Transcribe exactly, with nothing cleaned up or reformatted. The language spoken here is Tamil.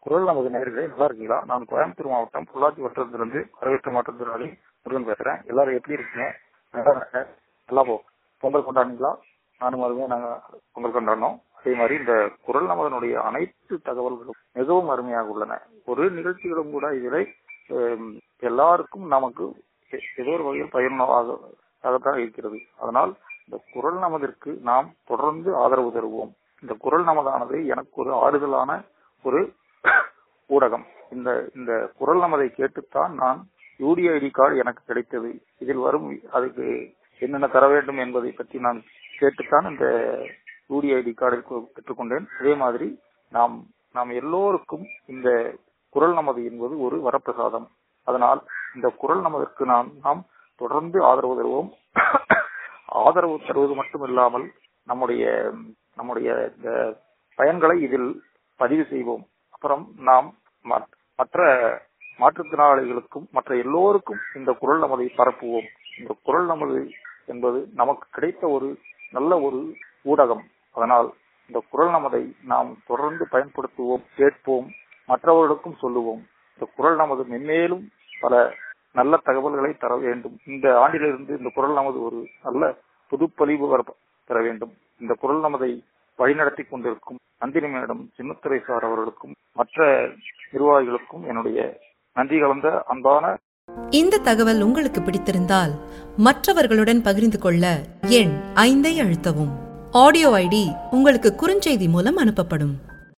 குரல் நமது நேயர்களே, நல்லா இருக்கீங்களா? நான் கோயம்புத்தூர் மாவட்டம் பொள்ளாச்சி வட்டத்திலிருந்து வரவேற்ற மாற்றத்தினாலே முருகன் பேசுறேன். எல்லாரும் எப்படி இருக்கீங்க? நல்லா இருக்கேன். நல்லா போ பொங்கல் கொண்டாடுங்களா? நானும் அருமையா நாங்க பொங்கல் கொண்டாடினோம். அதே மாதிரி இந்த குரல் நமதனுடைய அனைத்து தகவல்களும் மிகவும் அருமையாக உள்ளன. ஒரு நிகழ்ச்சிகளும் கூட இதில் எல்லாருக்கும் நமக்கு ஏதோ ஒரு வகையில் பயனுள்ளதாக இருக்கிறது. அதனால் இந்த குரல் நமதிற்கு நாம் தொடர்ந்து ஆதரவு தருவோம். இந்த குரல் நமதானது எனக்கு ஒரு ஆறுதலான ஒரு ஊடகம். இந்த இந்த குரல் நமதை கேட்டுத்தான் நான் யூடிஐடி கார்டு எனக்கு கிடைத்தது. இதில் வரும் அதுக்கு என்னென்ன தர வேண்டும் என்பதை பற்றி நான் கேட்டுத்தான் இந்த யூடிஐடி கார்டை பெற்றுக்கொண்டேன். அதே மாதிரி நாம் நாம் எல்லோருக்கும் இந்த குரல் நமது என்பது ஒரு வரப்பிரசாதம். அதனால் இந்த குரல் நமதற்கு நாம் நாம் தொடர்ந்து ஆதரவு தருவோம். ஆதரவு தருவது மட்டுமில்லாமல் நம்முடைய நம்முடைய இந்த பயன்களை இதில் பதிவு செய்வோம். அப்புறம் நாம் மற்ற மாற்றுத்திறனாளிகளுக்கும் மற்ற எல்லோருக்கும் இந்த குரல் நமதை பரப்புவோம். இந்த குரல் நமது என்பது நமக்கு கிடைத்த ஒரு நல்ல ஒரு ஊடகம். அதனால் இந்த குரல் நமதை நாம் தொடர்ந்து பயன்படுத்துவோம், கேட்போம், மற்றவர்களுக்கும் சொல்லுவோம். இந்த குரல் நமது மென்மேலும் பல நல்ல தகவல்களை தர வேண்டும். இந்த ஆண்டிலிருந்து இந்த குரல் நமது ஒரு நல்ல புதுப்பொலிவு பெற வேண்டும். இந்த குரல் நமதை வழிநடத்தி கொண்டிருக்கும் நந்தினி மேடம், சின்னத்துரை சார் அவர்களுக்கும் மற்ற நிர்வாகிகளுக்கும் என்னுடைய நன்றி கலந்த அன்பான. இந்த தகவல் உங்களுக்கு பிடித்திருந்தால் மற்றவர்களுடன் பகிர்ந்து கொள்ள எண் ஐந்தை அழுத்தவும். ஆடியோ ஐடி உங்களுக்கு குறுஞ்செய்தி மூலம் அனுப்பப்படும்.